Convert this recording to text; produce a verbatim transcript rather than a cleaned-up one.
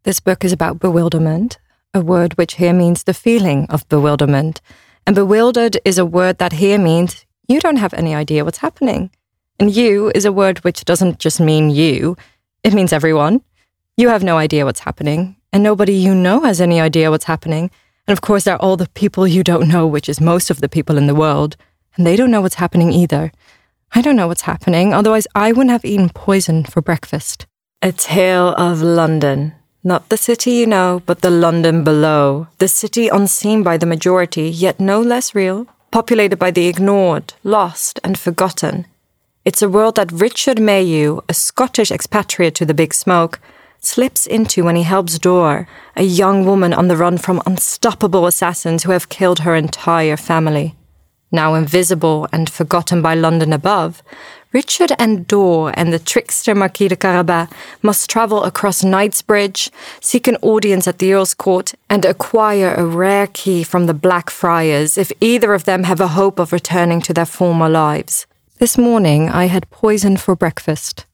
This book is about bewilderment, a word which here means the feeling of bewilderment. And bewildered is a word that here means you don't have any idea what's happening. And you is a word which doesn't just mean you, it means everyone. You have no idea what's happening, and nobody you know has any idea what's happening. And of course, there are all the people you don't know, which is most of the people in the world, and they don't know what's happening either. I don't know what's happening, otherwise I wouldn't have eaten poison for breakfast. A Tale of London. Not the city you know, but the London below. The city unseen by the majority, yet no less real, populated by the ignored, lost, and forgotten. It's a world that Richard Mayhew, a Scottish expatriate to the Big Smoke, slips into when he helps Dor, a young woman on the run from unstoppable assassins who have killed her entire family. Now invisible and forgotten by London above, Richard and Dor and the trickster Marquis de Carabas must travel across Knightsbridge, seek an audience at the Earl's Court, and acquire a rare key from the Black Friars if either of them have a hope of returning to their former lives. This morning I had poison for breakfast.